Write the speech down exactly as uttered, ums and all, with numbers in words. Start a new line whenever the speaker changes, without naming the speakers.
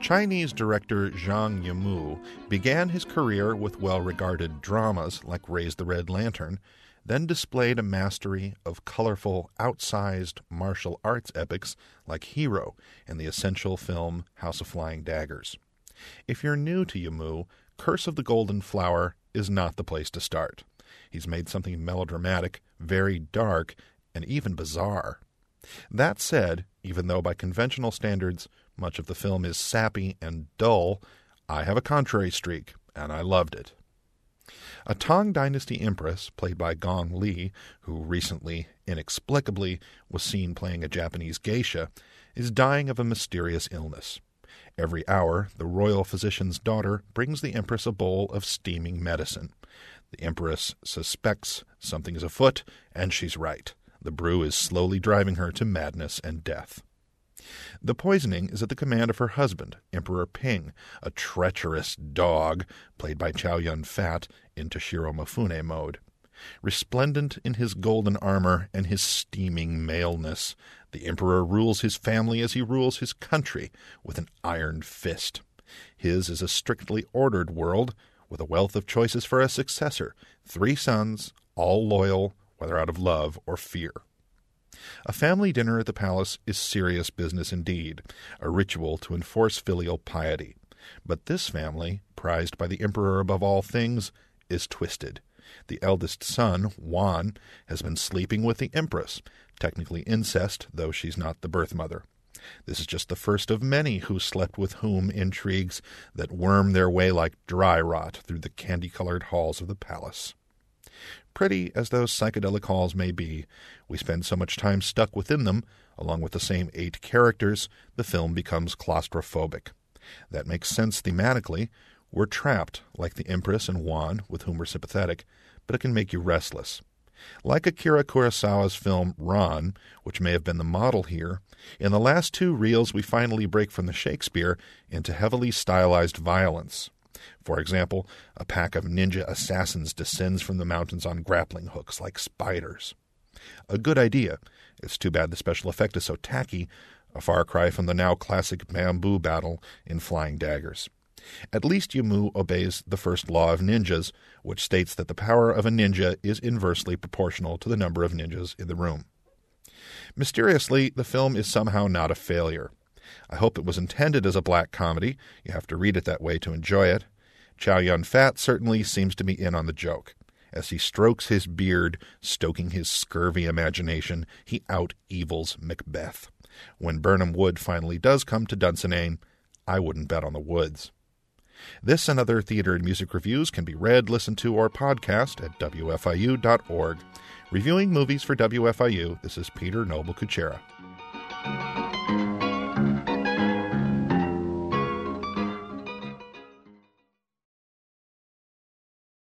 Chinese director Zhang Yimou began his career with well-regarded dramas like Raise the Red Lantern, then displayed a mastery of colorful, outsized martial arts epics like Hero and the essential film House of Flying Daggers. If you're new to Yimou, Curse of the Golden Flower is not the place to start. He's made something melodramatic, very dark, and even bizarre. That said, even though by conventional standards much of the film is sappy and dull, I have a contrary streak, and I loved it. A Tang Dynasty empress, played by Gong Li, who recently, inexplicably, was seen playing a Japanese geisha, is dying of a mysterious illness. Every hour, the royal physician's daughter brings the empress a bowl of steaming medicine. The empress suspects something is afoot, and she's right. The brew is slowly driving her to madness and death. The poisoning is at the command of her husband, Emperor Ping, a treacherous dog, played by Chow Yun-fat in Toshiro Mifune mode. Resplendent in his golden armor and his steaming maleness, the emperor rules his family as he rules his country, with an iron fist. His is a strictly ordered world, with a wealth of choices for a successor, three sons, all loyal, whether out of love or fear. A family dinner at the palace is serious business indeed, a ritual to enforce filial piety. But this family, prized by the emperor above all things, is twisted. The eldest son, Wan, has been sleeping with the empress, technically incest, though she's not the birth mother. This is just the first of many who slept with whom intrigues that worm their way like dry rot through the candy-colored halls of the palace. Pretty as those psychedelic halls may be, we spend so much time stuck within them, along with the same eight characters, the film becomes claustrophobic. That makes sense thematically. We're trapped, like the Empress and Wan, with whom we're sympathetic, but it can make you restless. Like Akira Kurosawa's film Ran, which may have been the model here, in the last two reels we finally break from the Shakespeare into heavily stylized violence. For example, a pack of ninja assassins descends from the mountains on grappling hooks like spiders. A good idea. It's too bad the special effect is so tacky, a far cry from the now classic bamboo battle in Flying Daggers. At least Yimou obeys the first law of ninjas, which states that the power of a ninja is inversely proportional to the number of ninjas in the room. Mysteriously, the film is somehow not a failure. I hope it was intended as a black comedy. You have to read it that way to enjoy it. Chow Yun-fat certainly seems to be in on the joke. As he strokes his beard, stoking his scurvy imagination, he out-evils Macbeth. When Birnam Wood finally does come to Dunsinane, I wouldn't bet on the Woods. This and other theater and music reviews can be read, listened to, or podcast at W F I U dot org. Reviewing movies for W F I U, this is Peter Noble Kuchera.